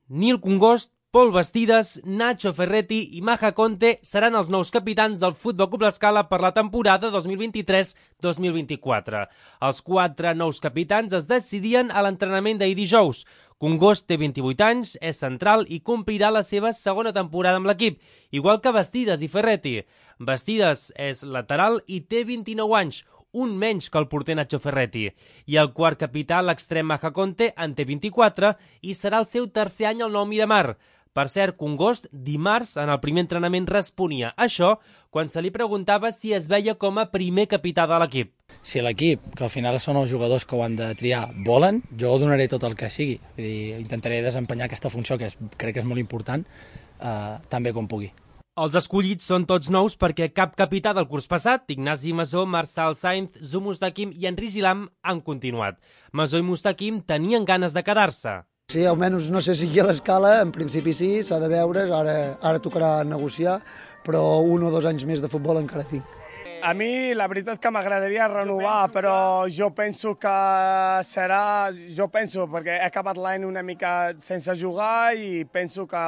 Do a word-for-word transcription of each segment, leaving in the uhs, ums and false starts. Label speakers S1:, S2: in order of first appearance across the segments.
S1: Nil Congost, Pol Bastidas, Nacho Ferretti i Maja Conte seran els nous capitans del Futbol Club L'Escala per la temporada dos mil vint-i-tres dos mil vint-i-quatre. Els quatre nous capitans es decidien a l'entrenament d'ahir dijous. Congost té vint-i-vuit anys, és central i complirà la seva segona temporada amb l'equip, igual que Bastidas i Ferretti. Bastidas és lateral i té vint-i-nou anys, un menys que el porter Nacho Ferretti. I el quart capità, l'extrem Maja Conte, en té vint-i-quatre i serà el seu tercer any al nou Miramar. Per cert, Congost, dimarts, en el primer entrenament, responia això quan se li preguntava si es veia com a primer capità de l'equip.
S2: Si l'equip, que al final són els jugadors que ho han de triar, volen, jo donaré tot el que sigui. Vull dir, intentaré desempenyar aquesta funció, que és, crec que és molt important, eh, tan bé com pugui.
S1: Els escollits són tots nous perquè cap capità del curs passat, Ignasi Masó, Marçal Sainz, Zu Mustaquim i Enric Gilam, han continuat. Masó i Mustaquim tenien ganes de quedar-se.
S3: Sí, almenys no sé si aquí a l'Escala, en principi sí, s'ha de veure, ara, ara tocarà negociar, però un o dos anys més de futbol encara tinc.
S4: A mi la veritat és que m'agradaria renovar, però jo penso que serà... Jo penso, perquè he acabat l'any una mica sense jugar i penso que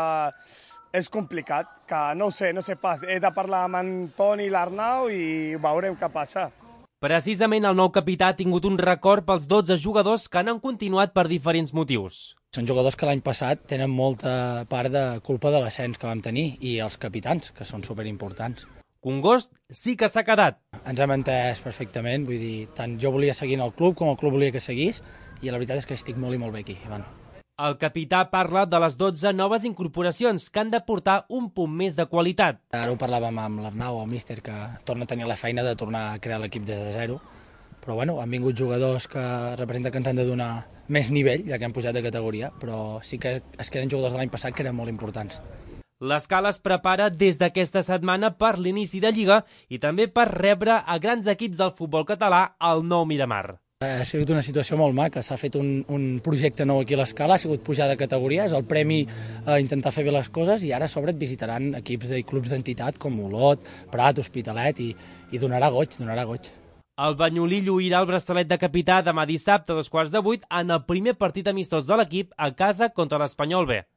S4: és complicat, que no ho sé, no sé pas. He de parlar amb en Toni i l'Arnau i veurem què passa.
S1: Precisament el nou capità ha tingut un record pels dotze jugadors que han continuat per diferents motius.
S2: Són jugadors que l'any passat tenen molta part de culpa de l'ascens que vam tenir i els capitans, que són superimportants.
S1: Congost sí que s'ha quedat.
S2: Ens hem entès perfectament, vull dir, tant jo volia seguir en el club com el club volia que seguís i la veritat és que estic molt i molt bé aquí. Bueno.
S1: El capità parla de les dotze noves incorporacions que han de portar un punt més de qualitat.
S2: Ara ho parlàvem amb l'Arnau, el míster, que torna a tenir la feina de tornar a crear l'equip des de zero. Però bueno, han vingut jugadors que representen que ens han de donar més nivell, ja que hem pujat de categoria, però sí que es queden jugadors de l'any passat que eren molt importants.
S1: L'Escala es prepara des d'aquesta setmana per l'inici de Lliga i també per rebre a grans equips del futbol català al nou Miramar.
S2: Ha sigut una situació molt maca, s'ha fet un, un projecte nou aquí a l'Escala, ha sigut pujar de categoria, és el premi a intentar fer bé les coses i ara a sobre et visitaran equips i clubs d'entitat com Olot, Prat, Hospitalet i, i donarà goig, donarà goig.
S1: El banyolí lluirà el braçalet de capità demà dissabte a dos quarts de vuit en el primer partit amistós de l'equip a casa contra l'Espanyol B.